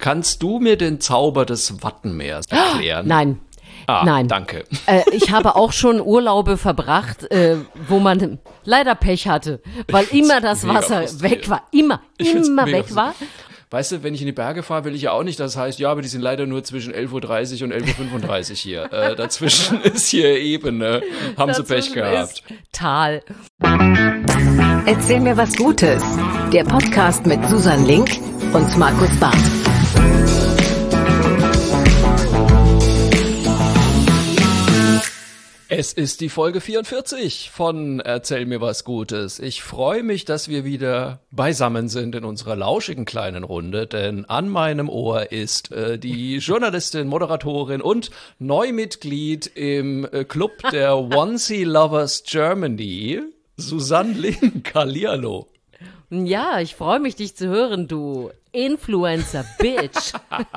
Kannst du mir den Zauber des Wattenmeers erklären? Nein. Nein. Danke. Ich habe auch schon Urlaube verbracht, wo man leider Pech hatte, weil immer das Wasser weg war. Immer weg war. Weißt du, wenn ich in die Berge fahre, will ich ja auch nicht, das heißt, ja, aber die sind leider nur zwischen 11:30 und 11:35 hier. Dazwischen ist hier Ebene. Haben sie Pech gehabt. Tal. Erzähl mir was Gutes. Der Podcast mit Susan Link und Markus Barth. Es ist die Folge 44 von Erzähl mir was Gutes. Ich freue mich, dass wir wieder beisammen sind in unserer lauschigen kleinen Runde, denn an meinem Ohr ist die Journalistin, Moderatorin und Neumitglied im Club der Onesie Lovers Germany, Susanne Link. Hallihallo. Ja, ich freue mich, dich zu hören, du Influencer-Bitch.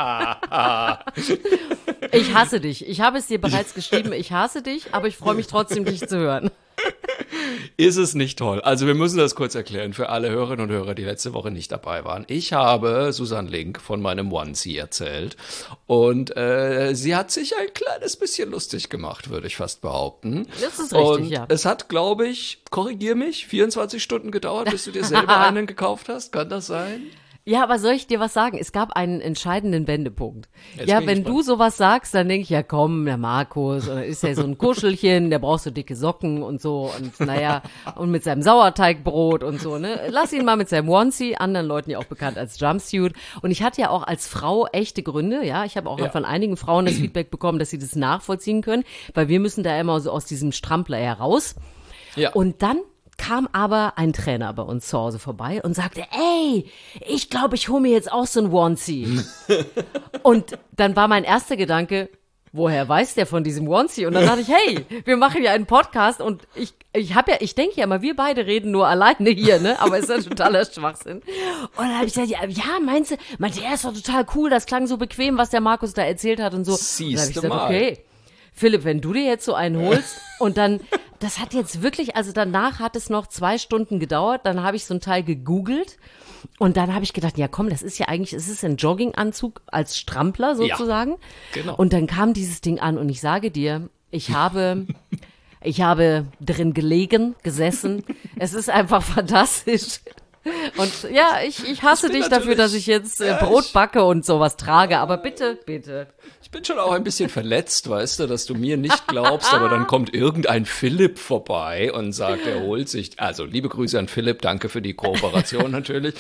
Ich hasse dich. Ich habe es dir bereits geschrieben, ich hasse dich, aber ich freue mich trotzdem, dich zu hören. Ist es nicht toll? Also wir müssen das kurz erklären für alle Hörerinnen und Hörer, die letzte Woche nicht dabei waren. Ich habe Susanne Link von meinem Onesie erzählt und sie hat sich ein kleines bisschen lustig gemacht, würde ich fast behaupten. Das ist richtig, ja. Es hat, glaube ich, korrigier mich, 24 Stunden gedauert, bis du dir selber einen gekauft hast. Kann das sein? Ja, aber soll ich dir was sagen? Es gab einen entscheidenden Wendepunkt. Jetzt Ja, bin ich wenn gespannt. du sowas sagst, dann denke ich, ja komm, der Markus, oder ist ja so ein Kuschelchen, der braucht so dicke Socken und so und naja, und mit seinem Sauerteigbrot und so, ne? Lass ihn mal mit seinem Onesie, anderen Leuten ja auch bekannt als Jumpsuit. Und ich hatte ja auch als Frau echte Gründe, ja. Ich habe auch von einigen Frauen das Feedback bekommen, dass sie das nachvollziehen können, weil wir müssen da immer so aus diesem Strampler heraus. Ja. Und dann kam aber ein Trainer bei uns zu Hause vorbei und sagte, ey, ich glaube, ich hole mir jetzt auch so ein Onesie. Und dann war mein erster Gedanke, woher weiß der von diesem Onesie? Und dann dachte ich, hey, wir machen ja einen Podcast und ich denke ja immer, wir beide reden nur alleine hier, ne? Aber ist ja totaler Schwachsinn. Und dann habe ich gesagt, ja, meinte, er ist doch total cool, das klang so bequem, was der Markus da erzählt hat und so. Und dann habe ich gesagt, okay, Philipp, wenn du dir jetzt so einen holst und dann, das hat jetzt wirklich, also danach hat es noch 2 Stunden gedauert, dann habe ich so ein Teil gegoogelt und dann habe ich gedacht, ja komm, das ist ja eigentlich, es ist ein Jogginganzug als Strampler sozusagen. Ja, genau. Und dann kam dieses Ding an und ich sage dir, ich habe drin gesessen, es ist einfach fantastisch. Und ja, ich hasse dich dafür, dass ich jetzt Brot backe und sowas trage, aber bitte. Ich bin schon auch ein bisschen verletzt, weißt du, dass du mir nicht glaubst, aber dann kommt irgendein Philipp vorbei und sagt, er holt sich, also liebe Grüße an Philipp, danke für die Kooperation natürlich,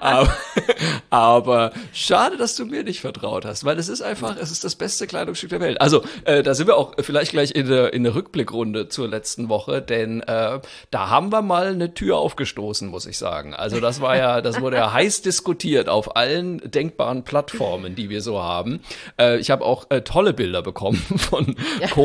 aber schade, dass du mir nicht vertraut hast, weil es ist das beste Kleidungsstück der Welt. Also da sind wir auch vielleicht gleich in der Rückblickrunde zur letzten Woche, denn da haben wir mal eine Tür aufgestoßen, muss ich sagen. Also das wurde ja heiß diskutiert auf allen denkbaren Plattformen, die wir so haben. Ich habe auch tolle Bilder bekommen von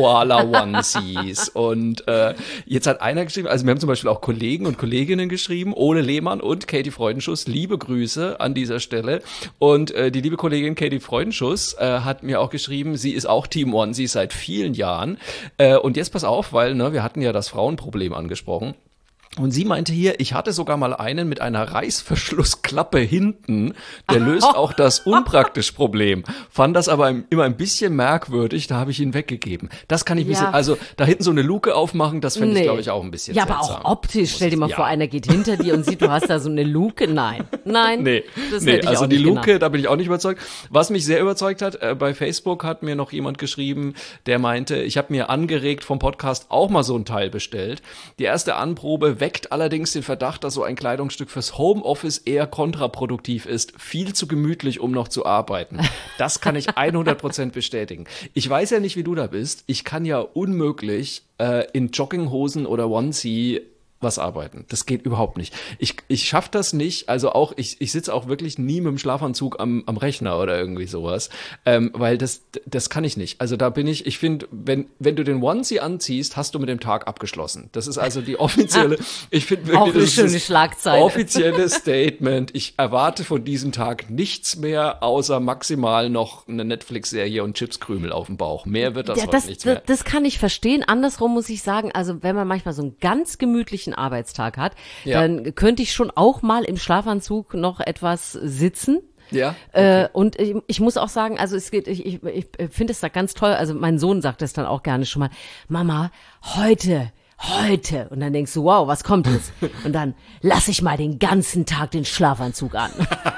Koala-Onesies und jetzt hat einer geschrieben, also wir haben zum Beispiel auch Kollegen und Kolleginnen geschrieben, Ole Lehmann und Katie Freudenschuss, liebe Grüße an dieser Stelle und die liebe Kollegin Katie Freudenschuss hat mir auch geschrieben, sie ist auch Team Onesie seit vielen Jahren und jetzt pass auf, weil wir hatten ja das Frauenproblem angesprochen. Und sie meinte hier, ich hatte sogar mal einen mit einer Reißverschlussklappe hinten, der löst auch das Unpraktisch-Problem. Fand das aber immer ein bisschen merkwürdig, da habe ich ihn weggegeben. Das kann ich ein bisschen, also da hinten so eine Luke aufmachen, das finde ich, glaube ich, auch ein bisschen seltsam. Aber auch optisch, stell dir mal vor, einer geht hinter dir und sieht, du hast da so eine Luke. Nein, Nee, das hätte ich also auch die nicht Luke, genannt. da bin ich auch nicht überzeugt. Was mich sehr überzeugt hat, bei Facebook hat mir noch jemand geschrieben, der meinte, ich habe mir angeregt vom Podcast auch mal so ein Teil bestellt. Die erste Anprobe weckt allerdings den Verdacht, dass so ein Kleidungsstück fürs Homeoffice eher kontraproduktiv ist. Viel zu gemütlich, um noch zu arbeiten. Das kann ich 100% bestätigen. Ich weiß ja nicht, wie du da bist. Ich kann ja unmöglich in Jogginghosen oder Onesie was arbeiten. Das geht überhaupt nicht. Ich schaffe das nicht, also auch, ich sitze auch wirklich nie mit dem Schlafanzug am Rechner oder irgendwie sowas, weil das kann ich nicht. Also da bin ich finde, wenn du den Onesie anziehst, hast du mit dem Tag abgeschlossen. Das ist also die offizielle, ich finde wirklich, Auch eine das schöne ist Schlagzeile. offizielle Statement. Ich erwarte von diesem Tag nichts mehr, außer maximal noch eine Netflix-Serie und Chipskrümel auf dem Bauch. Mehr wird das heute nichts mehr. Das kann ich verstehen. Andersrum muss ich sagen, also wenn man manchmal so einen ganz gemütlichen Arbeitstag hat, dann könnte ich schon auch mal im Schlafanzug noch etwas sitzen. Ja, okay. Und ich muss auch sagen, also ich finde es da ganz toll, also mein Sohn sagt das dann auch gerne schon mal, Mama, heute. Und dann denkst du, wow, was kommt jetzt? Und dann lass ich mal den ganzen Tag den Schlafanzug an.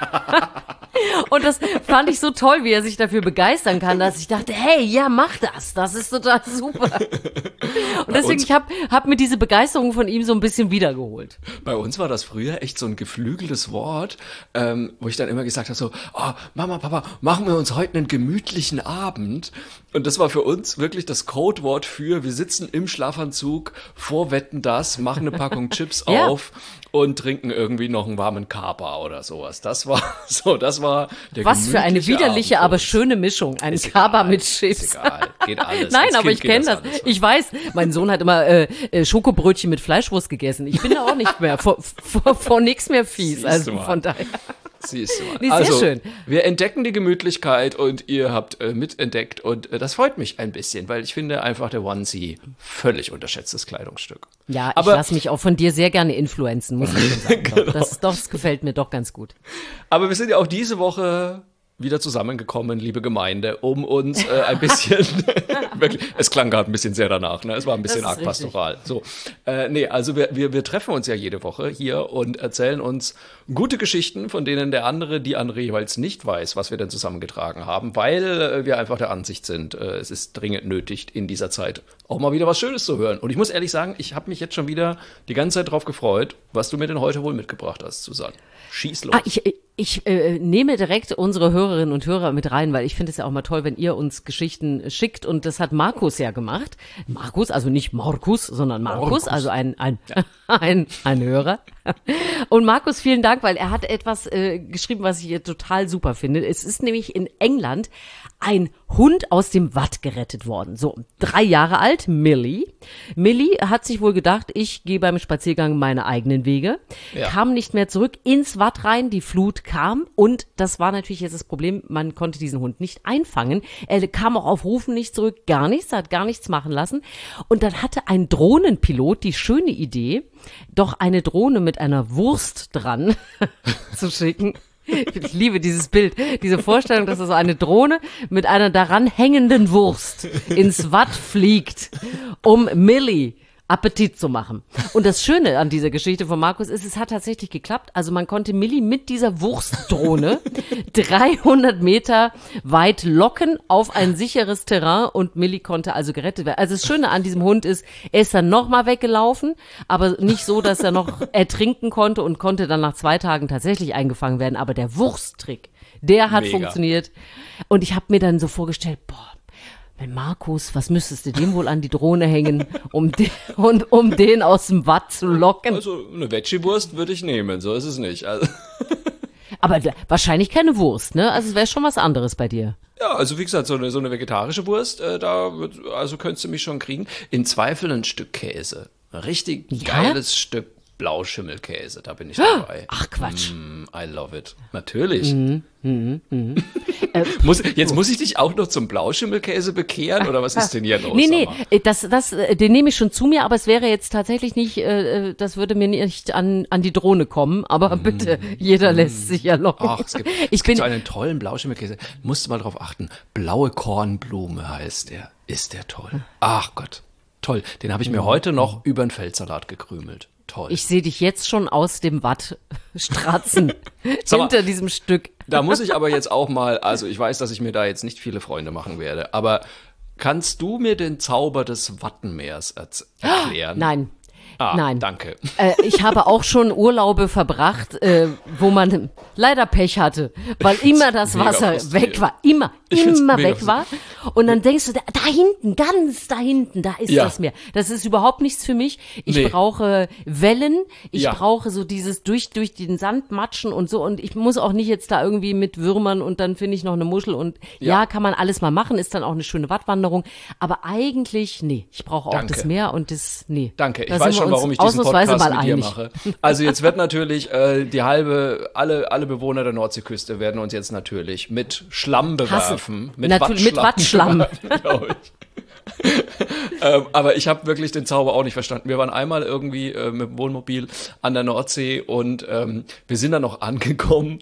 Und das fand ich so toll, wie er sich dafür begeistern kann, dass ich dachte, hey, ja, mach das. Das ist total super. Und deswegen, ich hab mir diese Begeisterung von ihm so ein bisschen wiedergeholt. Bei uns war das früher echt so ein geflügeltes Wort, wo ich dann immer gesagt habe so, oh, Mama, Papa, machen wir uns heute einen gemütlichen Abend. Und das war für uns wirklich das Codewort für, wir sitzen im Schlafanzug vor Wetten, das, machen eine Packung Chips auf und trinken irgendwie noch einen warmen Kaba oder sowas. Das war der Was für eine widerliche, Abend aber schöne Mischung. Ein Kaba mit Chips. Ist egal, geht alles. Nein, Als aber Kind ich kenne das. alles. Ich weiß, mein Sohn hat immer Schokobrötchen mit Fleischwurst gegessen. Ich bin da auch nicht mehr vor nichts mehr fies. Siehst Also du mal. von daher. Siehst du mal. Nee, sehr Also, schön. wir entdecken die Gemütlichkeit und ihr habt mitentdeckt und das freut mich ein bisschen, weil ich finde einfach der Onesie völlig unterschätztes Kleidungsstück. Ja, Aber- ich lasse mich auch von dir sehr gerne influenzen, muss ich schon sagen. Genau. Das gefällt mir doch ganz gut. Aber wir sind ja auch diese Woche wieder zusammengekommen, liebe Gemeinde, um uns ein bisschen, wirklich, es klang gerade ein bisschen sehr danach, ne? Es war ein bisschen Das ist arg pastoral. So, also wir treffen uns ja jede Woche hier und erzählen uns gute Geschichten, von denen die andere jeweils nicht weiß, was wir denn zusammengetragen haben, weil wir einfach der Ansicht sind, es ist dringend nötig, in dieser Zeit auch mal wieder was Schönes zu hören. Und ich muss ehrlich sagen, ich habe mich jetzt schon wieder die ganze Zeit drauf gefreut, was du mir denn heute wohl mitgebracht hast, Susanne. Schieß los. Ich nehme direkt unsere Hörerinnen und Hörer mit rein, weil ich finde es ja auch mal toll, wenn ihr uns Geschichten schickt. Und das hat Markus ja gemacht. Markus, also nicht Markus, sondern Markus. Also ein Hörer. Und Markus, vielen Dank, weil er hat etwas geschrieben, was ich hier total super finde. Es ist nämlich in England ein Hund aus dem Watt gerettet worden. So, 3 Jahre alt, Millie. Millie hat sich wohl gedacht, ich gehe beim Spaziergang meine eigenen Wege. Ja. Kam nicht mehr zurück ins Watt rein, die Flut kam und das war natürlich jetzt das Problem, man konnte diesen Hund nicht einfangen. Er kam auch auf Rufen nicht zurück, gar nichts, hat gar nichts machen lassen. Und dann hatte ein Drohnenpilot die schöne Idee, doch eine Drohne mit einer Wurst dran zu schicken. Ich liebe dieses Bild, diese Vorstellung, dass so eine Drohne mit einer daran hängenden Wurst ins Watt fliegt, um Millie Appetit zu machen. Und das Schöne an dieser Geschichte von Markus ist, es hat tatsächlich geklappt. Also man konnte Millie mit dieser Wurstdrohne 300 Meter weit locken auf ein sicheres Terrain und Millie konnte also gerettet werden. Also das Schöne an diesem Hund ist, er ist dann nochmal weggelaufen, aber nicht so, dass er noch ertrinken konnte und konnte dann nach 2 Tagen tatsächlich eingefangen werden. Aber der Wursttrick, der hat Mega. funktioniert. Und ich habe mir dann so vorgestellt, wenn Markus, was müsstest du dem wohl an die Drohne hängen, um den aus dem Watt zu locken? Also eine Veggie-Wurst würde ich nehmen, so ist es nicht. Also, Aber wahrscheinlich keine Wurst, ne? Also es wäre schon was anderes bei dir. ja, also wie gesagt, so eine vegetarische Wurst, also könntest du mich schon kriegen. Im Zweifel ein Stück Käse. Ein richtig geiles Stück Blauschimmelkäse, da bin ich dabei. Ach Quatsch. I love it. Natürlich. Jetzt muss ich dich auch noch zum Blauschimmelkäse bekehren oder was ist denn hier los? Nee, Sag mal? den nehme ich schon zu mir, aber es wäre jetzt tatsächlich nicht, das würde mir nicht an die Drohne kommen, aber bitte, jeder lässt sich ja locken. Ach, es gibt so einen tollen Blauschimmelkäse. Musst du mal drauf achten. Blaue Kornblume heißt der. Ist der toll. Ach Gott, toll. Den habe ich mir heute noch über einen Feldsalat gekrümelt. Toll. Ich sehe dich jetzt schon aus dem Watt stratzen, Sag mal, hinter diesem Stück. Da muss ich aber jetzt auch mal, also ich weiß, dass ich mir da jetzt nicht viele Freunde machen werde, aber kannst du mir den Zauber des Wattenmeers erklären? Nein. Nein. Danke. Ich habe auch schon Urlaube verbracht, wo man leider Pech hatte, weil immer das mega Wasser frustrierend. weg war, immer find's mega weg war. Und dann denkst du, da hinten, ganz da hinten, da ist Ja. das Meer. Das ist überhaupt nichts für mich. Ich Nee. brauche Wellen, ich Ja. brauche so dieses durch den Sand matschen und so. Und ich muss auch nicht jetzt da irgendwie mit Würmern und dann finde ich noch eine Muschel. Und ja, kann man alles mal machen, ist dann auch eine schöne Wattwanderung. Aber eigentlich, nee, ich brauche auch Danke. das Meer und das, nee. Danke, ich Da weiß sind wir schon, uns warum ich diesen ausnahmsweise Podcast mal mit dir einig. mache. Also jetzt wird natürlich alle Bewohner der Nordseeküste werden uns jetzt natürlich mit Schlamm bewerfen. Natürlich mit Wattschlamm. bewerfen, glaub ich. Aber ich habe wirklich den Zauber auch nicht verstanden. Wir waren einmal irgendwie mit dem Wohnmobil an der Nordsee und wir sind dann noch angekommen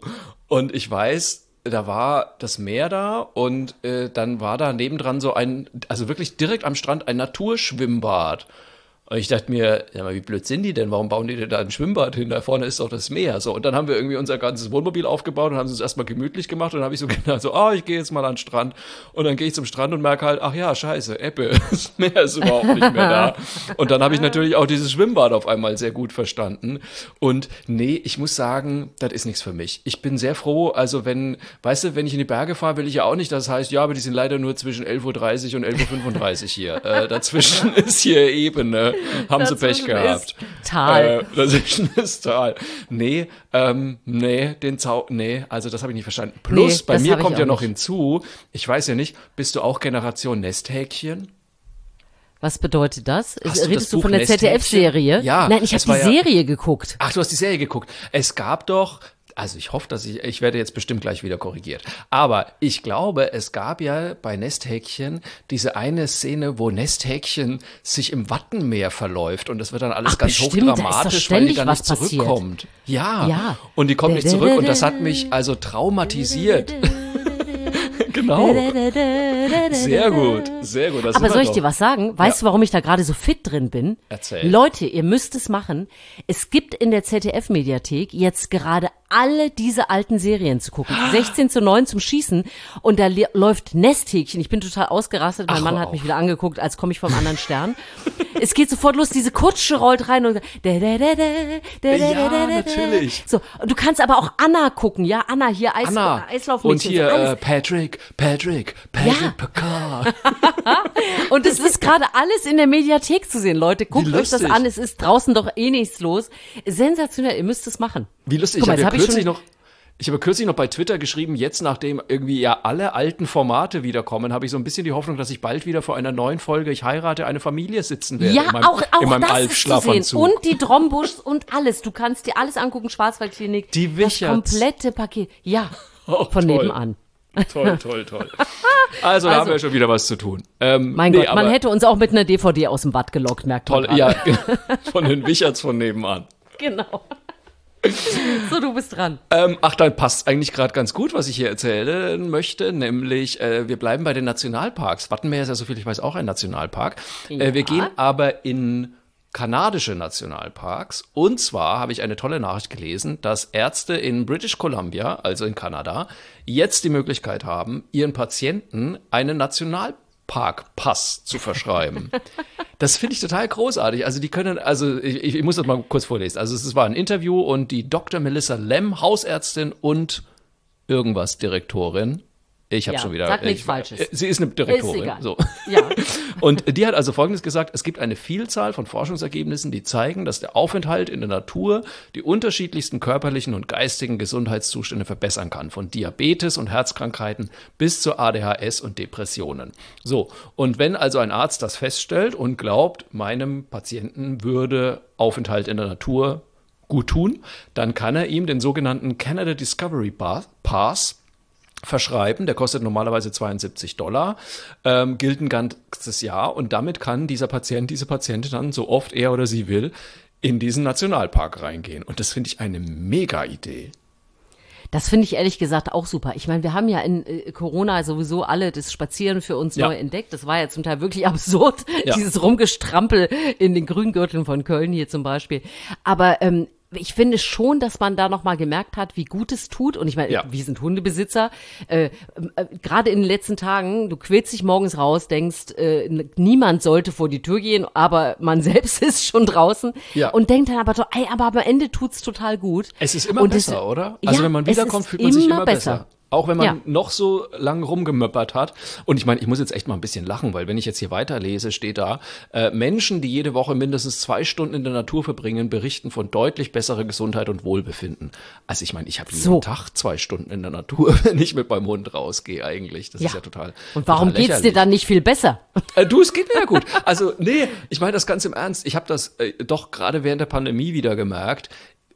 Und ich weiß, da war das Meer da und dann war da nebendran so also wirklich direkt am Strand ein Naturschwimmbad. Und ich dachte mir, ja, mal, wie blöd sind die denn? Warum bauen die denn da ein Schwimmbad hin? Da vorne ist doch das Meer. So, und dann haben wir irgendwie unser ganzes Wohnmobil aufgebaut und haben es uns erstmal gemütlich gemacht. Und dann habe ich so gedacht, ich gehe jetzt mal an den Strand. Und dann gehe ich zum Strand und merke halt, ach ja, scheiße, Ebbe, das Meer ist überhaupt nicht mehr da. Und dann habe ich natürlich auch dieses Schwimmbad auf einmal sehr gut verstanden. Und nee, ich muss sagen, das ist nichts für mich. Ich bin sehr froh, also wenn ich in die Berge fahre, will ich ja auch nicht, das heißt, ja, aber die sind leider nur zwischen 11:30 und 11:35 Uhr hier. Dazwischen ist hier Ebene. Haben sie Pech gehabt. Tal. Dazwischen ist Tal. Nee, also das habe ich nicht verstanden. Plus, bei mir kommt ja noch hinzu, ich weiß ja nicht, bist du auch Generation Nesthäkchen? Was bedeutet das? Redest du von der ZDF-Serie? Ja. Nein, ich habe die Serie geguckt. Ach, du hast die Serie geguckt. Es gab doch, also ich hoffe, ich werde jetzt bestimmt gleich wieder korrigiert. Aber ich glaube, es gab ja bei Nesthäkchen diese eine Szene, wo Nesthäkchen sich im Wattenmeer verläuft und das wird dann alles ganz hochdramatisch, weil die dann nicht zurückkommt. Ja. Und die kommt nicht zurück und das hat mich also traumatisiert. Genau. Sehr gut. Aber soll ich dir was sagen? Weißt du, warum ich da gerade so fit drin bin? Erzähl. Leute, ihr müsst es machen. Es gibt in der ZDF-Mediathek jetzt gerade alle diese alten Serien zu gucken. 16:9 zum Schießen und da läuft Nesthäkchen. Ich bin total ausgerastet. Mein Mann hat mich wieder angeguckt, als komme ich vom anderen Stern. Es geht sofort los, diese Kutsche rollt rein und ja, natürlich. So, und du kannst aber auch Anna gucken, ja? Anna hier, Eislaufmädchen. Und hier Patrick Ja. Picard. Und es ist gerade alles in der Mediathek zu sehen, Leute. Guckt euch das an, es ist draußen doch eh nichts los. Sensationell, ihr müsst es machen. Wie lustig, ich habe kürzlich noch bei Twitter geschrieben, jetzt nachdem irgendwie ja alle alten Formate wiederkommen, habe ich so ein bisschen die Hoffnung, dass ich bald wieder vor einer neuen Folge Ich heirate eine Familie sitzen werde. Ja, in meinem das Alf-Schlafanzug. ist zu sehen. Und die Drombuschs und alles. Du kannst dir alles angucken, Schwarzwaldklinik. Die Wicherts. Das komplette Paket. Ja, von toll. nebenan. Toll. Also, da haben wir schon wieder was zu tun. Mein Gott, man hätte uns auch mit einer DVD aus dem Bad gelockt, merkt man. Toll, ja, von den Wicherts von nebenan. Genau. So, du bist dran. Dann passt eigentlich gerade ganz gut, was ich hier erzählen möchte, nämlich wir bleiben bei den Nationalparks. Wattenmeer ist ja, soviel ich weiß, auch ein Nationalpark. Ja. Wir gehen aber in kanadische Nationalparks. Und zwar habe ich eine tolle Nachricht gelesen, dass Ärzte in British Columbia, also in Kanada, jetzt die Möglichkeit haben, ihren Patienten einen Nationalparkpass zu verschreiben. Das finde ich total großartig. Also die können, ich muss das mal kurz vorlesen. Also es war ein Interview und die Dr. Melissa Lem, Hausärztin und irgendwas Direktorin. Ich habe schon wieder. Sag nichts Falsches. Sie ist eine Direktorin. Ist egal. So. Ja. Und die hat also Folgendes gesagt: Es gibt eine Vielzahl von Forschungsergebnissen, die zeigen, dass der Aufenthalt in der Natur die unterschiedlichsten körperlichen und geistigen Gesundheitszustände verbessern kann. Von Diabetes und Herzkrankheiten bis zu ADHS und Depressionen. So. Und wenn also ein Arzt das feststellt und glaubt, meinem Patienten würde Aufenthalt in der Natur gut tun, dann kann er ihm den sogenannten Canada Discovery Pass verschreiben, der kostet normalerweise $72, gilt ein ganzes Jahr und damit kann dieser Patient, diese Patientin dann, so oft er oder sie will, in diesen Nationalpark reingehen. Und das finde ich eine Mega-Idee. Das finde ich ehrlich gesagt auch super. Ich meine, wir haben ja in Corona sowieso alle das Spazieren für uns neu entdeckt. Das war ja zum Teil wirklich absurd, dieses Rumgestrampel in den Grüngürteln von Köln hier zum Beispiel. Aber ich finde schon, dass man da noch mal gemerkt hat, wie gut es tut. Und ich meine, wir sind Hundebesitzer. Gerade in den letzten Tagen, du quälst dich morgens raus, denkst, niemand sollte vor die Tür gehen, aber man selbst ist schon draußen. Ja. Und denkt dann aber so, aber am Ende tut's total gut. Es ist immer besser, oder? Also wenn man wiederkommt, fühlt man sich immer besser. Auch wenn man noch so lang rumgemöppert hat. Und ich meine, ich muss jetzt echt mal ein bisschen lachen, weil wenn ich jetzt hier weiterlese, steht da, Menschen, die jede Woche mindestens 2 Stunden in der Natur verbringen, berichten von deutlich besserer Gesundheit und Wohlbefinden. Also ich meine, ich habe jeden Tag 2 Stunden in der Natur, wenn ich mit meinem Hund rausgehe eigentlich. Das ist ja total Und warum total geht's dir dann nicht viel besser? Es geht mir ja gut. Also nee, ich meine das ganz im Ernst. Ich habe das doch gerade während der Pandemie wieder gemerkt.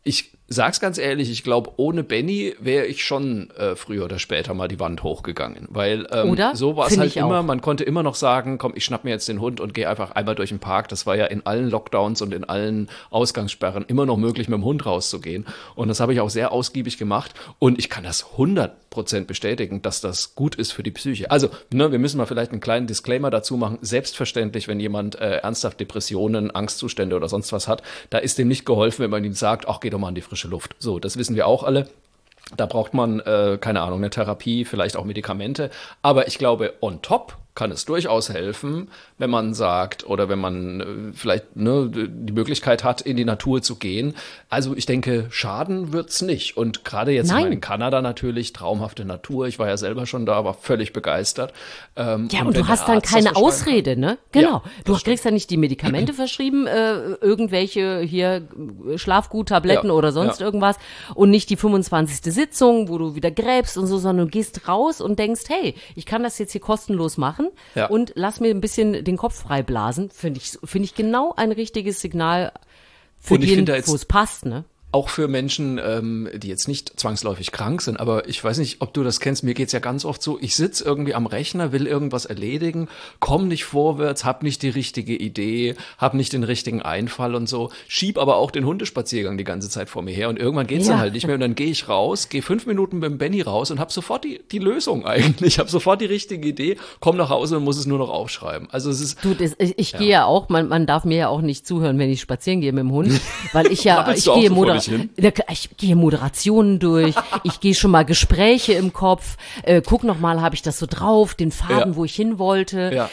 sag's ganz ehrlich, ich glaube, ohne Benny wäre ich schon früher oder später mal die Wand hochgegangen. Weil Oder? so war es Find halt ich immer, auch. man konnte immer noch sagen, komm, ich schnapp mir jetzt den Hund und gehe einfach einmal durch den Park. Das war ja in allen Lockdowns und in allen Ausgangssperren immer noch möglich, mit dem Hund rauszugehen. Und das habe ich auch sehr ausgiebig gemacht. Und ich kann das 100% bestätigen, dass das gut ist für die Psyche. Also, ne, wir müssen mal vielleicht einen kleinen Disclaimer dazu machen. Selbstverständlich, wenn jemand ernsthaft Depressionen, Angstzustände oder sonst was hat, da ist dem nicht geholfen, wenn man ihm sagt, ach, geh doch mal in die frische Luft. So, das wissen wir auch alle. Da braucht man, keine Ahnung, eine Therapie, vielleicht auch Medikamente. Aber ich glaube, on top kann es durchaus helfen, wenn man sagt oder wenn man vielleicht die Möglichkeit hat, in die Natur zu gehen. Also ich denke, schaden wird's nicht. Und gerade jetzt Nein. in Kanada natürlich, traumhafte Natur. Ich war ja selber schon da, war völlig begeistert. Ja, und wenn du der hast dann Arzt das keine verschreiben Ausrede, ne? Genau. Ja, Du kriegst ja nicht die Medikamente verschrieben, irgendwelche hier Schlafguttabletten Ja, oder sonst ja. irgendwas und nicht die 25. Sitzung, wo du wieder gräbst und so, sondern du gehst raus und denkst, hey, ich kann das jetzt hier kostenlos machen Ja. und lass mir ein bisschen den Kopf frei blasen. Finde ich genau ein richtiges Signal für Und ich den, finde jetzt- wo es passt, ne? Auch für Menschen, die jetzt nicht zwangsläufig krank sind, aber ich weiß nicht, ob du das kennst, mir geht's ja ganz oft so, ich sitz irgendwie am Rechner, will irgendwas erledigen, komm nicht vorwärts, hab nicht die richtige Idee, hab nicht den richtigen Einfall und so, schieb aber auch den Hundespaziergang die ganze Zeit vor mir her und irgendwann geht's Ja. dann halt nicht mehr und dann gehe ich raus, gehe 5 Minuten mit dem Benny raus und hab sofort die Lösung eigentlich, hab sofort die richtige Idee, komm nach Hause und muss es nur noch aufschreiben. Also es ist, Du, ich gehe ja auch, man darf mir ja auch nicht zuhören, wenn ich spazieren gehe mit dem Hund, weil ich ja, Krabbelst ich du auch gehe, so vor dich hin? ich gehe Moderationen durch, ich gehe schon mal Gespräche im Kopf, guck noch mal, habe ich das so drauf, den Faden, Ja. wo ich hin wollte. Ja.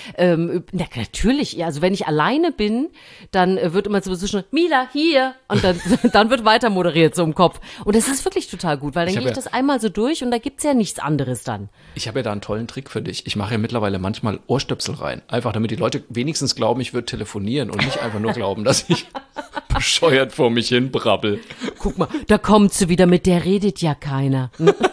Natürlich, ja, also wenn ich alleine bin, dann wird immer so zwischen Mila, hier, und dann, dann wird weiter moderiert so im Kopf. Und das ist wirklich total gut, weil dann Ich gehe hab ich ja- das einmal so durch und da gibt's ja nichts anderes dann. Ich habe ja da einen tollen Trick für dich. Ich mache ja mittlerweile manchmal Ohrstöpsel rein. Einfach damit die Leute wenigstens glauben, ich würde telefonieren und nicht einfach nur glauben, dass ich bescheuert vor mich hin brabbel. Guck mal, da kommt sie wieder, mit der redet ja keiner.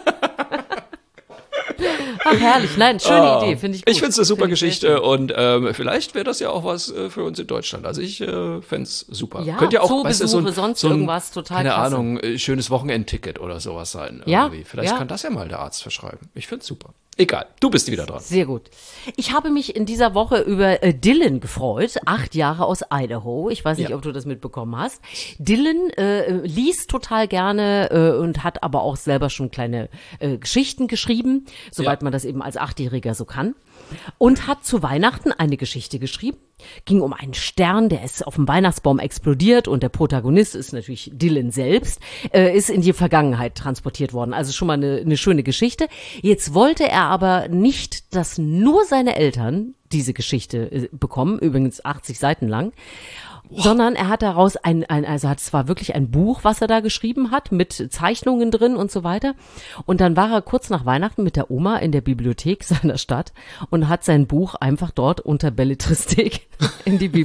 Ach, herrlich. Nein, schöne Idee, finde ich gut. Ich finde es eine super Find ich sehr Geschichte und vielleicht wäre das ja auch was für uns in Deutschland. Also ich fände es super. Ja, Könnte ja auch, Zoobesuche, sonst irgendwas, total keine klasse. Ahnung, schönes Wochenendticket oder sowas sein. Ja, Irgendwie. Vielleicht ja. kann das ja mal der Arzt verschreiben. Ich finde es super. Egal, du bist wieder dran. Sehr gut. Ich habe mich in dieser Woche über Dylan gefreut, 8 Jahre aus Idaho. Ich weiß nicht, Ja. ob du das mitbekommen hast. Dylan liest total gerne und hat aber auch selber schon kleine Geschichten geschrieben, soweit Ja. man das eben als 8-Jähriger so kann. Und hat zu Weihnachten eine Geschichte geschrieben. Ging um einen Stern, der ist auf dem Weihnachtsbaum explodiert und der Protagonist ist natürlich Dylan selbst, ist in die Vergangenheit transportiert worden. Also schon mal eine schöne Geschichte. Jetzt wollte er aber nicht, dass nur seine Eltern diese Geschichte bekommen, übrigens 80 Seiten lang. Sondern er hat daraus also hat zwar wirklich ein Buch, was er da geschrieben hat, mit Zeichnungen drin und so weiter. Und dann war er kurz nach Weihnachten mit der Oma in der Bibliothek seiner Stadt und hat sein Buch einfach dort unter Belletristik in die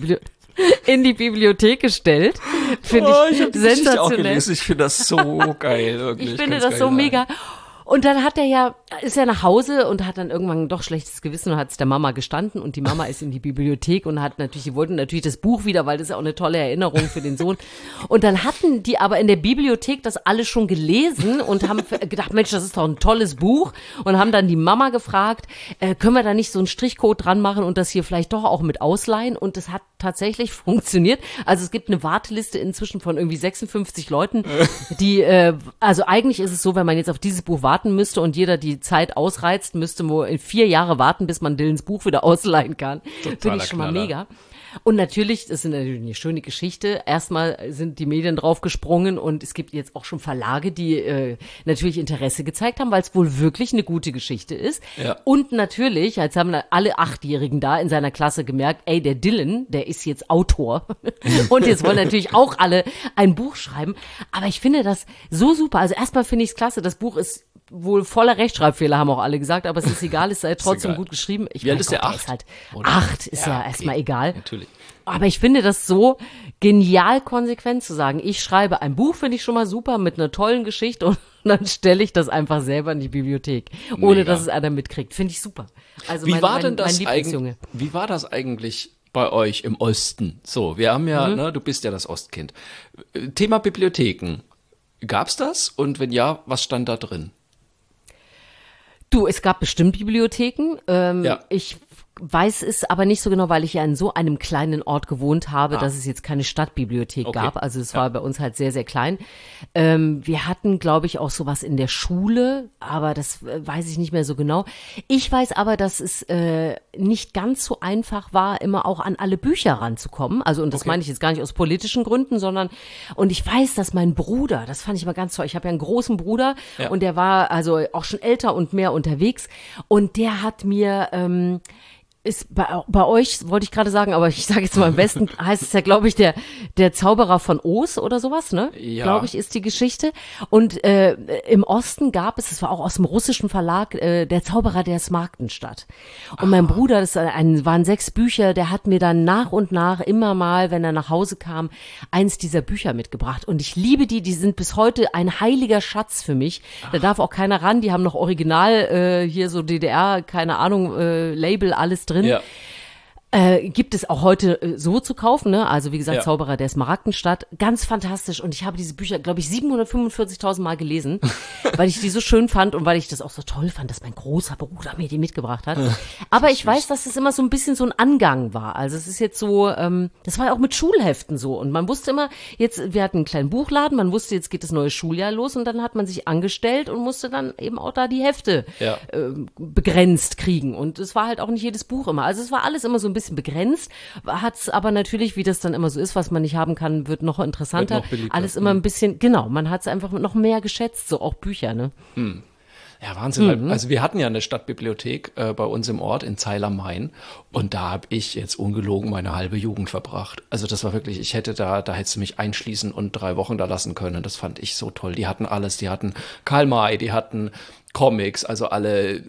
Bibliothek gestellt. Finde ich hab die Geschichte auch sensationell. gelesen. Ich finde das so geil. Wirklich. Ich finde kann's das so geil sagen. mega. Und dann ist er nach Hause und hat dann irgendwann doch schlechtes Gewissen und hat es der Mama gestanden und die Mama ist in die Bibliothek und die wollten natürlich das Buch wieder, weil das ist ja auch eine tolle Erinnerung für den Sohn. Und dann hatten die aber in der Bibliothek das alle schon gelesen und haben gedacht, Mensch, das ist doch ein tolles Buch und haben dann die Mama gefragt, können wir da nicht so einen Strichcode dran machen und das hier vielleicht doch auch mit ausleihen? Und das hat tatsächlich funktioniert. Also es gibt eine Warteliste inzwischen von irgendwie 56 Leuten, die, also eigentlich ist es so, wenn man jetzt auf dieses Buch warten müsste und jeder die Zeit ausreizt, müsste man in 4 Jahre warten, bis man Dylans Buch wieder ausleihen kann. Finde ich schon mal Knaller. mega. Und natürlich, das ist natürlich eine schöne Geschichte. Erstmal sind die Medien draufgesprungen und es gibt jetzt auch schon Verlage, die natürlich Interesse gezeigt haben, weil es wohl wirklich eine gute Geschichte ist. Ja. Und natürlich, jetzt haben alle 8-Jährigen da in seiner Klasse gemerkt, ey, der Dylan, der ist jetzt Autor. Und jetzt wollen natürlich auch alle ein Buch schreiben. Aber ich finde das so super. Also erstmal finde ich es klasse. Das Buch ist wohl voller Rechtschreibfehler, haben auch alle gesagt, aber es ist egal, es sei trotzdem egal. gut geschrieben. Wie alt ist der? 8? Ist halt, Oder? 8 ist ja okay. erstmal egal. Natürlich. Aber ich finde das so genial konsequent zu sagen, ich schreibe ein Buch, finde ich schon mal super, mit einer tollen Geschichte und dann stelle ich das einfach selber in die Bibliothek, ohne Mega. dass es einer mitkriegt. Finde ich super. Also Wie mein, war mein, denn das mein Lieblingsjunge. Wie war das eigentlich bei euch im Osten? So, wir haben ja, ne, du bist ja das Ostkind. Thema Bibliotheken. Gab's das? Und wenn ja, was stand da drin? Du, es gab bestimmt Bibliotheken. Ja. Ich weiß es aber nicht so genau, weil ich ja in so einem kleinen Ort gewohnt habe, dass es jetzt keine Stadtbibliothek gab. Also es war bei uns halt sehr, sehr klein. Wir hatten, glaube ich, auch sowas in der Schule, aber das weiß ich nicht mehr so genau. Ich weiß aber, dass es nicht ganz so einfach war, immer auch an alle Bücher ranzukommen. Also, und das meine ich jetzt gar nicht aus politischen Gründen, sondern, und ich weiß, dass mein Bruder, das fand ich immer ganz toll, ich habe ja einen großen Bruder und der war also auch schon älter und mehr unterwegs und der hat mir ist bei euch, wollte ich gerade sagen, aber ich sage jetzt mal am besten, heißt es ja, glaube ich, der Zauberer von Oz oder sowas, ne? Ja. Glaube ich, ist die Geschichte. Und im Osten gab es war auch aus dem russischen Verlag, der Zauberer der Smaragdenstadt. Und mein Bruder, waren 6 Bücher, der hat mir dann nach und nach immer mal, wenn er nach Hause kam, eins dieser Bücher mitgebracht. Und ich liebe die sind bis heute ein heiliger Schatz für mich. Da darf auch keiner ran, die haben noch original hier so DDR, keine Ahnung, Label, alles drin. Ja. Gibt es auch heute so zu kaufen, ne? Also wie gesagt, Ja. Zauberer der Smaragdenstadt, ganz fantastisch und ich habe diese Bücher, glaube ich, 745.000 Mal gelesen, weil ich die so schön fand und weil ich das auch so toll fand, dass mein großer Bruder mir die mitgebracht hat. Aber ich weiß, dass es immer so ein bisschen so ein Angang war. Also es ist jetzt so, das war ja auch mit Schulheften so und man wusste immer, wir hatten einen kleinen Buchladen, man wusste, jetzt geht das neue Schuljahr los und dann hat man sich angestellt und musste dann eben auch da die Hefte begrenzt kriegen und es war halt auch nicht jedes Buch immer. Also es war alles immer so ein bisschen begrenzt, hat's aber natürlich, wie das dann immer so ist, was man nicht haben kann, wird noch interessanter. Wird noch beliebter. Alles immer ein bisschen, genau, man hat's einfach noch mehr geschätzt, so auch Bücher, ne? Ja, Wahnsinn. Also wir hatten ja eine Stadtbibliothek bei uns im Ort in Zeil am Main und da habe ich jetzt ungelogen meine halbe Jugend verbracht. Also das war wirklich, ich hätte da hättest du mich einschließen und 3 Wochen da lassen können. Das fand ich so toll. Die hatten alles, die hatten Karl May, die hatten Comics, also alle,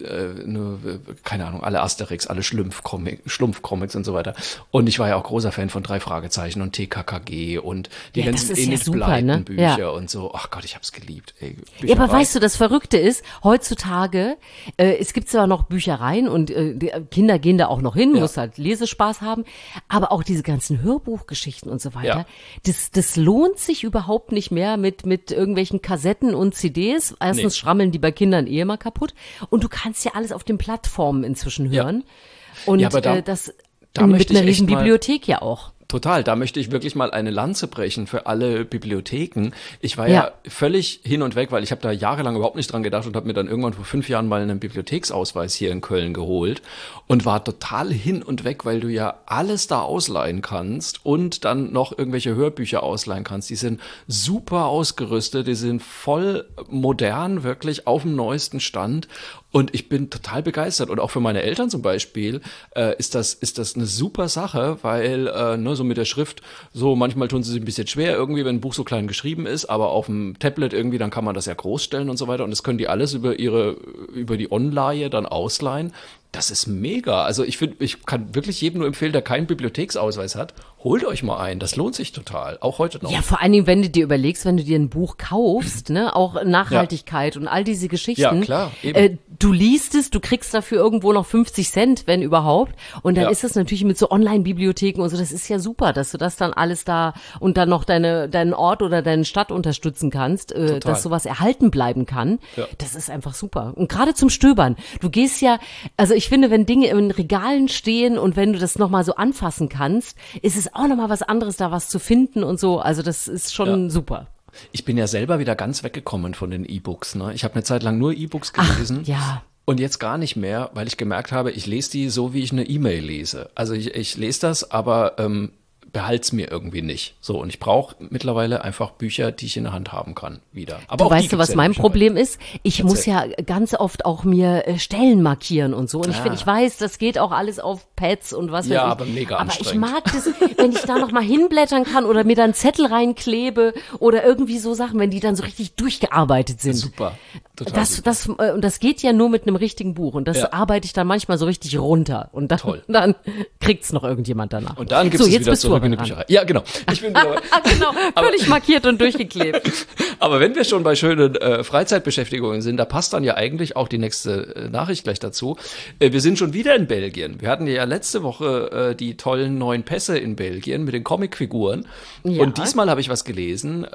keine Ahnung, alle Asterix, alle Schlumpfcomics und so weiter. Und ich war ja auch großer Fan von 3 Fragezeichen und TKKG und die Ja, das ganzen ist ja Enid super, Blyton ne? Bücher Ja. und so. Ach Gott, ich hab's geliebt. Ey, Ja, aber Bücherei. weißt du, das Verrückte ist, heutzutage, es gibt zwar noch Büchereien und die Kinder gehen da auch noch hin, Ja. muss halt Lesespaß haben, aber auch diese ganzen Hörbuchgeschichten und so weiter, Ja. das lohnt sich überhaupt nicht mehr mit irgendwelchen Kassetten und CDs. Erstens schrammeln die bei Kindern mal kaputt und du kannst ja alles auf den Plattformen inzwischen hören. Und Ja, aber da das möchte mit einer ich echt riesen mal- Bibliothek ja auch. Total, da möchte ich wirklich mal eine Lanze brechen für alle Bibliotheken. Ich war ja völlig hin und weg, weil ich habe da jahrelang überhaupt nicht dran gedacht und habe mir dann irgendwann vor 5 Jahren mal einen Bibliotheksausweis hier in Köln geholt und war total hin und weg, weil du ja alles da ausleihen kannst und dann noch irgendwelche Hörbücher ausleihen kannst. Die sind super ausgerüstet, die sind voll modern, wirklich auf dem neuesten Stand. Und ich bin total begeistert. Und auch für meine Eltern zum Beispiel ist das eine super Sache, weil so mit der Schrift, so manchmal tun sie sich ein bisschen schwer irgendwie, wenn ein Buch so klein geschrieben ist, aber auf dem Tablet irgendwie, dann kann man das ja groß stellen und so weiter. Und das können die alles über die Online dann ausleihen. Das ist mega. Also ich kann wirklich jedem nur empfehlen, der keinen Bibliotheksausweis hat, holt euch mal einen. Das lohnt sich total. Auch heute noch. Ja, vor allen Dingen, wenn du dir überlegst, wenn du dir ein Buch kaufst, ne, auch Nachhaltigkeit und all diese Geschichten. Ja, klar, eben. Du liest es, du kriegst dafür irgendwo noch 50 Cent, wenn überhaupt. Und dann ist das natürlich mit so Online-Bibliotheken und so, das ist ja super, dass du das dann alles da und dann noch deinen Ort oder deine Stadt unterstützen kannst, dass sowas erhalten bleiben kann. Ja. Das ist einfach super. Und gerade zum Stöbern. Du gehst ja, also ich finde, wenn Dinge in Regalen stehen und wenn du das nochmal so anfassen kannst, ist es auch nochmal was anderes, da was zu finden und so. Also das ist schon super. Ich bin ja selber wieder ganz weggekommen von den E-Books. Ne? Ich habe eine Zeit lang nur E-Books gelesen. Ja. Und jetzt gar nicht mehr, weil ich gemerkt habe, ich lese die so, wie ich eine E-Mail lese. Also ich lese das, aber behalt's mir irgendwie nicht. So, und ich brauche mittlerweile einfach Bücher, die ich in der Hand haben kann, wieder. Aber Du auch die weißt du, gibt's was ja in mein Bücherei. Problem ist? Ich muss ja ganz oft auch mir Stellen markieren und so. Und ich weiß, das geht auch alles auf Pads und was weiß ich. Ja, aber mega Aber ich anstrengend. mag das, wenn ich da noch mal hinblättern kann oder mir dann Zettel reinklebe oder irgendwie so Sachen, wenn die dann so richtig durchgearbeitet sind. Super. Total Und das geht ja nur mit einem richtigen Buch. Und das arbeite ich dann manchmal so richtig runter. Und dann kriegt's noch irgendjemand danach. Und dann gibt's es wieder zurück in die Bücherei. Ja, genau. Ich bin wieder genau, völlig markiert und durchgeklebt. Aber wenn wir schon bei schönen Freizeitbeschäftigungen sind, da passt dann ja eigentlich auch die nächste Nachricht gleich dazu. Wir sind schon wieder in Belgien. Wir hatten ja letzte Woche die tollen neuen Pässe in Belgien mit den Comicfiguren. Ja. Und diesmal habe ich was gelesen,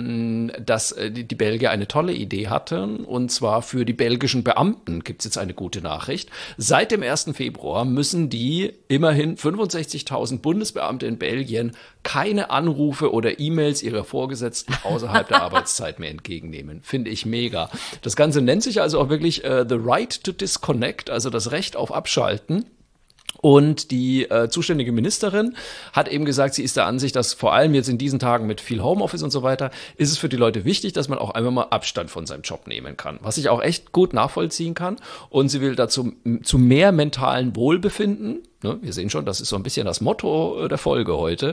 dass die Belgier eine tolle Idee hatten. Und zwar für die belgischen Beamten gibt es jetzt eine gute Nachricht. Seit dem 1. Februar müssen die immerhin 65.000 Bundesbeamte in Belgien keine Anrufe oder E-Mails ihrer Vorgesetzten außerhalb der Arbeitszeit mehr entgegennehmen. Finde ich mega. Das Ganze nennt sich also auch wirklich The Right to Disconnect, also das Recht auf Abschalten. Und die zuständige Ministerin hat eben gesagt, sie ist der Ansicht, dass vor allem jetzt in diesen Tagen mit viel Homeoffice und so weiter, ist es für die Leute wichtig, dass man auch einfach mal Abstand von seinem Job nehmen kann. Was ich auch echt gut nachvollziehen kann. Und sie will dazu zu mehr mentalen Wohlbefinden, ne, wir sehen schon, das ist so ein bisschen das Motto der Folge heute,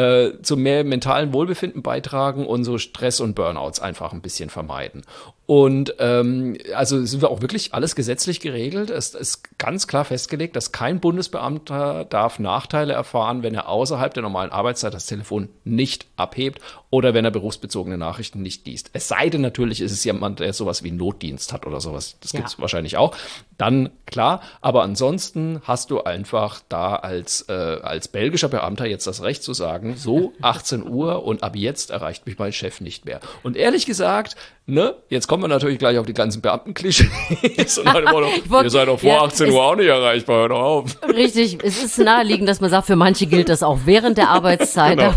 zu mehr mentalen Wohlbefinden beitragen und so Stress und Burnouts einfach ein bisschen vermeiden. Und also sind wir auch wirklich alles gesetzlich geregelt. Es ist ganz klar festgelegt, dass kein Bundesbeamter darf Nachteile erfahren, wenn er außerhalb der normalen Arbeitszeit das Telefon nicht abhebt oder wenn er berufsbezogene Nachrichten nicht liest. Es sei denn natürlich, ist es jemand, der sowas wie Notdienst hat oder sowas. Das gibt's wahrscheinlich auch. Dann klar, aber ansonsten hast du einfach da als belgischer Beamter jetzt das Recht zu sagen, so 18 Uhr und ab jetzt erreicht mich mein Chef nicht mehr. Und ehrlich gesagt, ne, jetzt kommen wir natürlich gleich auf die ganzen Beamtenklischees und halt immer noch, ihr seid doch vor 18 Uhr auch nicht erreichbar, hör doch auf. Richtig, es ist naheliegend, dass man sagt, für manche gilt das auch während der Arbeitszeit. Genau.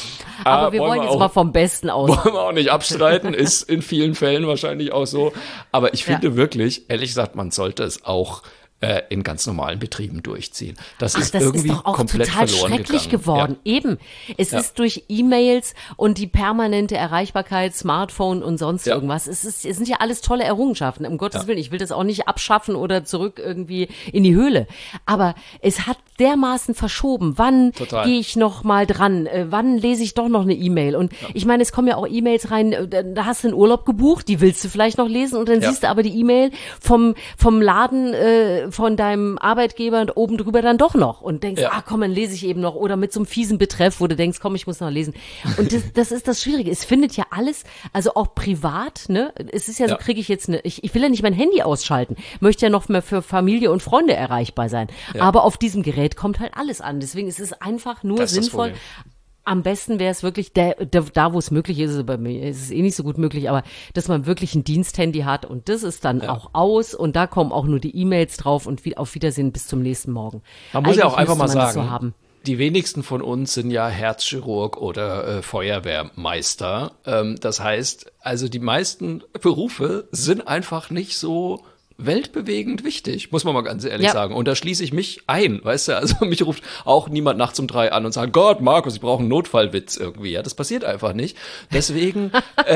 Aber wir wollen jetzt mal vom Besten aus. Wollen wir auch nicht abstreiten, ist in vielen Fällen wahrscheinlich auch so. Aber ich finde wirklich, ehrlich gesagt, man sollte es auch in ganz normalen Betrieben durchziehen. Das ist irgendwie doch auch komplett total verloren schrecklich gegangen. geworden. Ja. Eben. Es ist durch E-Mails und die permanente Erreichbarkeit, Smartphone und sonst irgendwas. Es sind ja alles tolle Errungenschaften. Um Gottes Willen. Ich will das auch nicht abschaffen oder zurück irgendwie in die Höhle. Aber es hat dermaßen verschoben. Wann gehe ich noch mal dran? Wann lese ich doch noch eine E-Mail? Und ich meine, es kommen ja auch E-Mails rein, da hast du einen Urlaub gebucht, die willst du vielleicht noch lesen und dann siehst du aber die E-Mail vom Laden, von deinem Arbeitgeber und oben drüber dann doch noch und denkst, komm, dann lese ich eben noch oder mit so einem fiesen Betreff, wo du denkst, komm, ich muss noch lesen. Und das ist das Schwierige. Es findet ja alles, also auch privat, ne? Es ist ja so, kriege ich jetzt ich will ja nicht mein Handy ausschalten, möchte ja noch mehr für Familie und Freunde erreichbar sein. Ja. Aber auf diesem Gerät kommt halt alles an. Deswegen ist es einfach nur sinnvoll. Am besten wäre es wirklich, da wo es möglich ist, bei mir ist es eh nicht so gut möglich, aber dass man wirklich ein Diensthandy hat und das ist dann auch aus und da kommen auch nur die E-Mails drauf und auf Wiedersehen bis zum nächsten Morgen. Man muss ja auch einfach mal sagen, die wenigsten von uns sind ja Herzchirurg oder Feuerwehrmeister. Das heißt, also die meisten Berufe sind einfach nicht so weltbewegend wichtig, muss man mal ganz ehrlich sagen. Und da schließe ich mich ein, weißt du, also mich ruft auch niemand nachts um 3 an und sagt, Gott, Markus, ich brauche einen Notfallwitz irgendwie, ja, das passiert einfach nicht. Deswegen,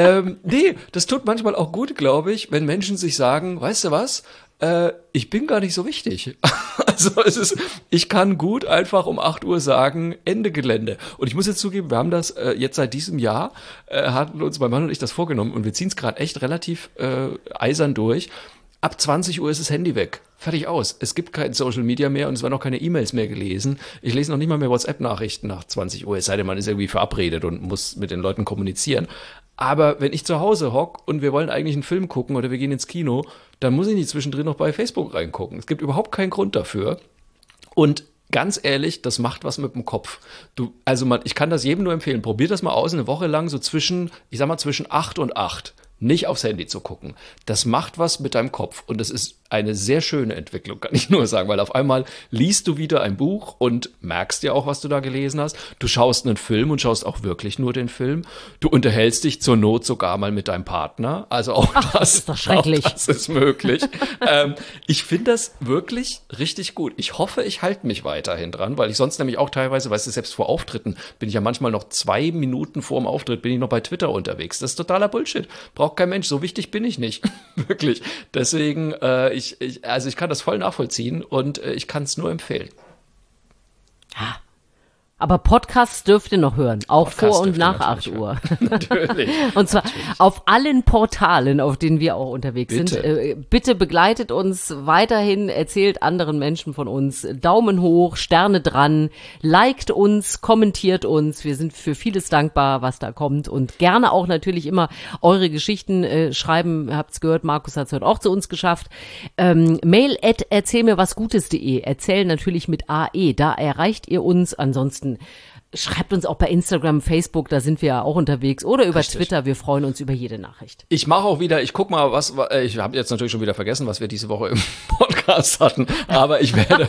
nee, das tut manchmal auch gut, glaube ich, wenn Menschen sich sagen, weißt du was, ich bin gar nicht so wichtig. Also ich kann gut einfach um 8 Uhr sagen, Ende Gelände. Und ich muss jetzt zugeben, wir haben das jetzt seit diesem Jahr, hatten uns mein Mann und ich das vorgenommen und wir ziehen es gerade echt relativ eisern durch. Ab 20 Uhr ist das Handy weg. Fertig aus. Es gibt kein Social Media mehr und es werden auch keine E-Mails mehr gelesen. Ich lese noch nicht mal mehr WhatsApp-Nachrichten nach 20 Uhr, es sei denn, man ist irgendwie verabredet und muss mit den Leuten kommunizieren. Aber wenn ich zu Hause hocke und wir wollen eigentlich einen Film gucken oder wir gehen ins Kino, dann muss ich nicht zwischendrin noch bei Facebook reingucken. Es gibt überhaupt keinen Grund dafür. Und ganz ehrlich, das macht was mit dem Kopf. Ich kann das jedem nur empfehlen. Probier das mal aus, eine Woche lang so zwischen 8 und 8. Nicht aufs Handy zu gucken. Das macht was mit deinem Kopf. Und das ist eine sehr schöne Entwicklung, kann ich nur sagen, weil auf einmal liest du wieder ein Buch und merkst dir auch, was du da gelesen hast. Du schaust einen Film und schaust auch wirklich nur den Film. Du unterhältst dich zur Not sogar mal mit deinem Partner. Also auch das ist doch schrecklich. Auch das ist möglich. Ich finde das wirklich richtig gut. Ich hoffe, ich halte mich weiterhin dran, weil ich sonst nämlich auch teilweise, weißt du, selbst vor Auftritten bin ich ja manchmal noch 2 Minuten vor dem Auftritt bin ich noch bei Twitter unterwegs. Das ist totaler Bullshit. Braucht kein Mensch. So wichtig bin ich nicht. Wirklich. Deswegen, ich kann das voll nachvollziehen und ich kann es nur empfehlen. Ja. Aber Podcasts dürft ihr noch hören, auch Podcasts vor und dürft ihr nach natürlich 8 Uhr. Natürlich. Und zwar auf allen Portalen, auf denen wir auch unterwegs Bitte. sind. Bitte begleitet uns weiterhin, erzählt anderen Menschen von uns. Daumen hoch, Sterne dran, liked uns, kommentiert uns. Wir sind für vieles dankbar, was da kommt. Und gerne auch natürlich immer eure Geschichten schreiben. Habt's gehört, Markus hat's heute auch zu uns geschafft. Mail at erzählmirwasgutes.de. Erzählen natürlich mit AE. Da erreicht ihr uns. Ansonsten schreibt uns auch bei Instagram, Facebook, da sind wir ja auch unterwegs. Oder über Richtig. Twitter. Wir freuen uns über jede Nachricht. Ich mache auch wieder, ich guck mal, ich habe jetzt natürlich schon wieder vergessen, was wir diese Woche im Podcast hatten, aber ich werde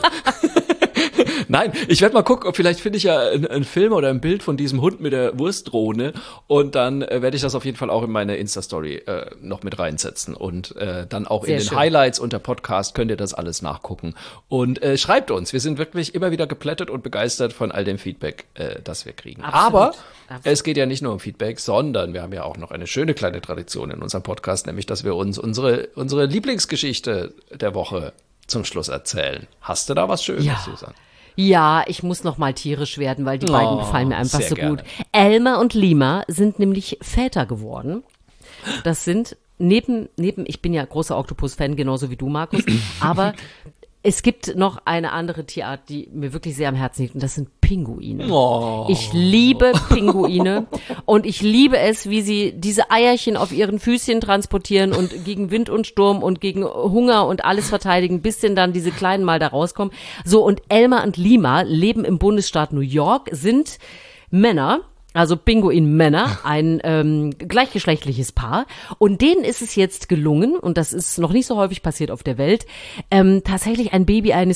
Nein, ich werde mal gucken, vielleicht finde ich ja einen Film oder ein Bild von diesem Hund mit der Wurstdrohne und dann werde ich das auf jeden Fall auch in meine Insta-Story noch mit reinsetzen und dann auch Sehr in den schön. Highlights unter Podcast könnt ihr das alles nachgucken und schreibt uns, wir sind wirklich immer wieder geplättet und begeistert von all dem Feedback, das wir kriegen. Absolut. Aber Absolut. es geht ja nicht nur um Feedback, sondern wir haben ja auch noch eine schöne kleine Tradition in unserem Podcast, nämlich, dass wir uns unsere Lieblingsgeschichte der Woche zum Schluss erzählen. Hast du da was Schönes, Ja. Susan? Ja, ich muss noch mal tierisch werden, weil die beiden gefallen mir einfach sehr so gerne. gut. Elmer und Lima sind nämlich Väter geworden. Das sind neben, ich bin ja großer Oktopus-Fan, genauso wie du, Markus, aber es gibt noch eine andere Tierart, die mir wirklich sehr am Herzen liegt, und das sind Pinguine. Oh. Ich liebe Pinguine und ich liebe es, wie sie diese Eierchen auf ihren Füßchen transportieren und gegen Wind und Sturm und gegen Hunger und alles verteidigen, bis denn dann diese Kleinen mal da rauskommen. So, und Elmer und Lima leben im Bundesstaat New York, sind Männer, also Pinguin-Männer, ein gleichgeschlechtliches Paar. Und denen ist es jetzt gelungen, und das ist noch nicht so häufig passiert auf der Welt, tatsächlich ein Baby ein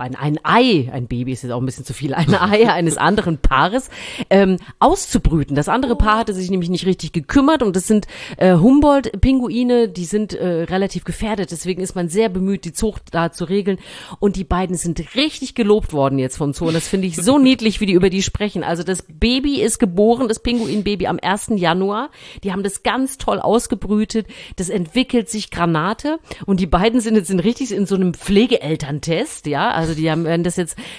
Ei, ein Baby ist jetzt auch ein bisschen zu viel, ein Ei eines anderen Paares auszubrüten. Das andere Paar hatte sich nämlich nicht richtig gekümmert und das sind Humboldt-Pinguine, die sind relativ gefährdet. Deswegen ist man sehr bemüht, die Zucht da zu regeln. Und die beiden sind richtig gelobt worden jetzt vom Zoo. Und das finde ich so niedlich, wie die über die sprechen. Also das Baby ist geboren, das Pinguinbaby am 1. Januar. Die haben das ganz toll ausgebrütet. Das entwickelt sich Granate. Und die beiden sind jetzt richtig in so einem Pflegeelterntest, ja. Also die haben, wenn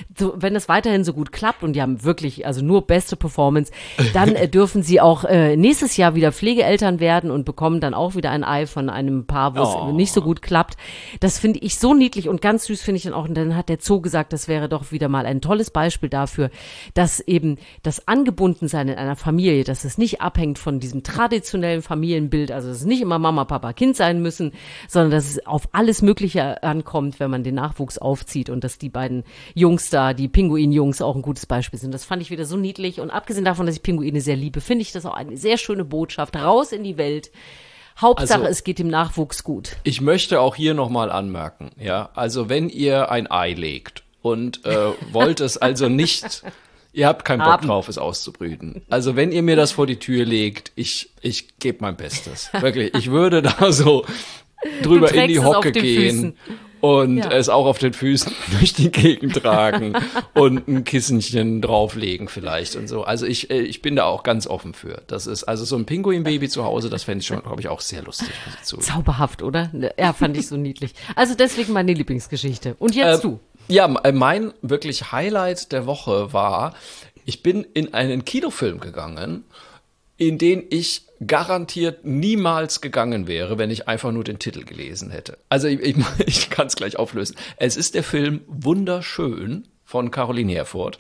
das weiterhin so gut klappt und die haben wirklich, also nur beste Performance, dann dürfen sie auch nächstes Jahr wieder Pflegeeltern werden und bekommen dann auch wieder ein Ei von einem Paar, wo es nicht so gut klappt. Das finde ich so niedlich und ganz süß finde ich dann auch. Und dann hat der Zoo gesagt, das wäre doch wieder mal ein tolles Beispiel dafür, dass eben das Angebundensein in einer Familie, dass es nicht abhängt von diesem traditionellen Familienbild, also dass es nicht immer Mama, Papa, Kind sein müssen, sondern dass es auf alles Mögliche ankommt, wenn man den Nachwuchs aufzieht und dass die beiden Jungs da, die Pinguin-Jungs, auch ein gutes Beispiel sind. Das fand ich wieder so niedlich und abgesehen davon, dass ich Pinguine sehr liebe, finde ich das auch eine sehr schöne Botschaft. Raus in die Welt. Hauptsache, Also, es geht dem Nachwuchs gut. Ich möchte auch hier nochmal anmerken, ja, also wenn ihr ein Ei legt und wollt es also nicht, ihr habt keinen Bock drauf, es auszubrüten. Also wenn ihr mir das vor die Tür legt, ich gebe mein Bestes. Wirklich, ich würde da so drüber in trägst die es Hocke auf den gehen. Füßen. Und Ja. es auch auf den Füßen durch die Gegend tragen und ein Kissenchen drauflegen vielleicht und so. Also ich bin da auch ganz offen für. Das ist also so ein Pinguinbaby zu Hause, das fände ich schon, glaube ich, auch sehr lustig. muss ich zugeben. Zauberhaft, oder? Ja, fand ich so niedlich. Also deswegen meine Lieblingsgeschichte. Und jetzt du. Ja, mein wirklich Highlight der Woche war, ich bin in einen Kinofilm gegangen, in den ich garantiert niemals gegangen wäre, wenn ich einfach nur den Titel gelesen hätte. Also ich kann es gleich auflösen. Es ist der Film Wunderschön von Caroline Herfurth.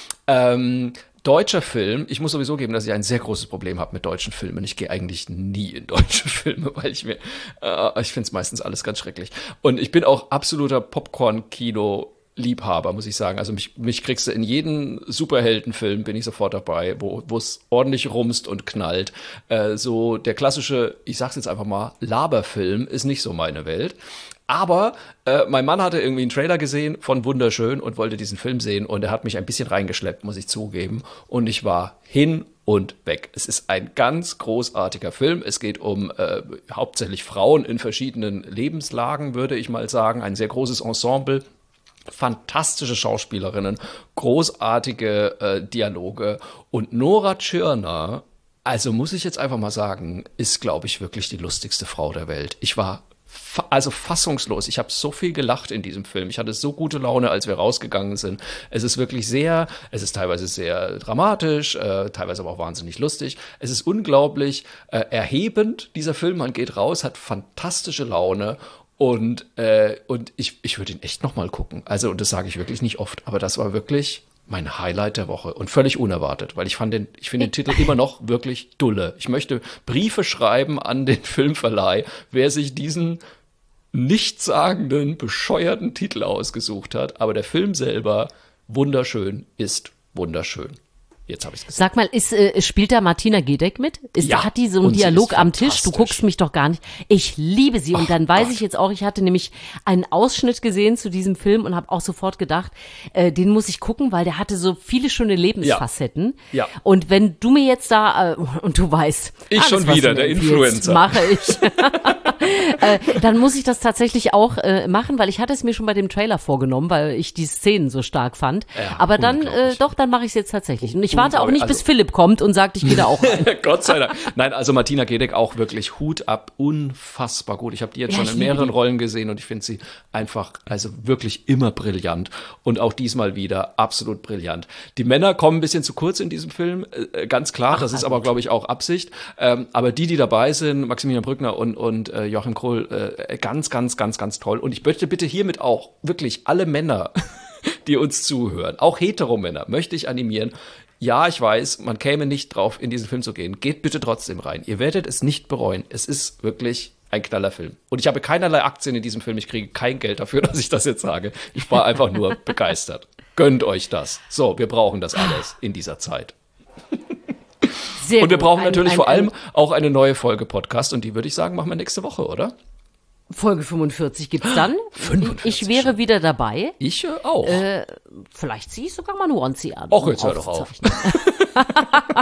Deutscher Film. Ich muss sowieso geben, dass ich ein sehr großes Problem habe mit deutschen Filmen. Ich gehe eigentlich nie in deutsche Filme, weil ich finde es meistens alles ganz schrecklich. Und ich bin auch absoluter Popcorn-Kino-Liebhaber, muss ich sagen. Also mich kriegst du in jeden Superheldenfilm, bin ich sofort dabei, wo es ordentlich rumst und knallt. So der klassische, ich sag's jetzt einfach mal, Laberfilm ist nicht so meine Welt. Aber mein Mann hatte irgendwie einen Trailer gesehen von Wunderschön und wollte diesen Film sehen und er hat mich ein bisschen reingeschleppt, muss ich zugeben. Und ich war hin und weg. Es ist ein ganz großartiger Film. Es geht um hauptsächlich Frauen in verschiedenen Lebenslagen, würde ich mal sagen. Ein sehr großes Ensemble. Fantastische Schauspielerinnen, großartige Dialoge. Und Nora Tschirner, also muss ich jetzt einfach mal sagen, ist, glaube ich, wirklich die lustigste Frau der Welt. Ich war also fassungslos. Ich habe so viel gelacht in diesem Film. Ich hatte so gute Laune, als wir rausgegangen sind. Es ist teilweise sehr dramatisch, teilweise aber auch wahnsinnig lustig. Es ist unglaublich erhebend, dieser Film. Man geht raus, hat fantastische Laune. Und ich würde ihn echt noch mal gucken. Also, und das sage ich wirklich nicht oft, aber das war wirklich mein Highlight der Woche und völlig unerwartet, weil ich finde den Titel immer noch wirklich dulle. Ich möchte Briefe schreiben an den Filmverleih, wer sich diesen nichtssagenden, bescheuerten Titel ausgesucht hat. Aber der Film selber, wunderschön, ist wunderschön. Jetzt habe ich es gesagt. Sag mal, spielt da Martina Gedeck mit? Hat die so einen Dialog am Tisch? Du guckst mich doch gar nicht. Ich liebe sie. Und dann weiß ich jetzt auch, ich hatte nämlich einen Ausschnitt gesehen zu diesem Film und habe auch sofort gedacht, den muss ich gucken, weil der hatte so viele schöne Lebensfacetten. Ja. Und wenn du mir jetzt da, und du weißt, ich alles, schon wieder, der Influencer. Mache ich. Dann muss ich das tatsächlich auch machen, weil ich hatte es mir schon bei dem Trailer vorgenommen, weil ich die Szenen so stark fand. Ja, aber dann, dann mache ich es jetzt tatsächlich. Und ich warte auch nicht, bis Philipp kommt und sagt, ich gehe da auch rein. Gott sei Dank. Nein, also Martina Gedeck auch wirklich Hut ab, unfassbar gut. Ich habe die jetzt schon in mehreren Rollen gesehen und ich finde sie einfach, also wirklich immer brillant. Und auch diesmal wieder absolut brillant. Die Männer kommen ein bisschen zu kurz in diesem Film, ganz klar. Das ist aber, glaube ich, auch Absicht. Aber die dabei sind, Maximilian Brückner und Joachim Kroll, ganz, ganz, ganz, ganz toll. Und ich möchte bitte hiermit auch wirklich alle Männer, die uns zuhören, auch Heteromänner, möchte ich animieren. Ja, ich weiß, man käme nicht drauf, in diesen Film zu gehen. Geht bitte trotzdem rein. Ihr werdet es nicht bereuen. Es ist wirklich ein Knallerfilm. Und ich habe keinerlei Aktien in diesem Film. Ich kriege kein Geld dafür, dass ich das jetzt sage. Ich war einfach nur begeistert. Gönnt euch das. So, wir brauchen das alles in dieser Zeit. Sehr und wir brauchen gut. natürlich vor allem auch eine neue Folge Podcast. Und die würde ich sagen, machen wir nächste Woche, oder? Folge 45 gibt's dann. 45 ich wäre schon wieder dabei. Ich auch. Vielleicht ziehe ich sogar mal einen Onesie an. Ach, jetzt hör doch auf.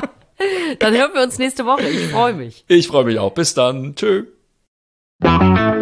Dann hören wir uns nächste Woche. Ich freue mich. Ich freue mich auch. Bis dann. Tschö.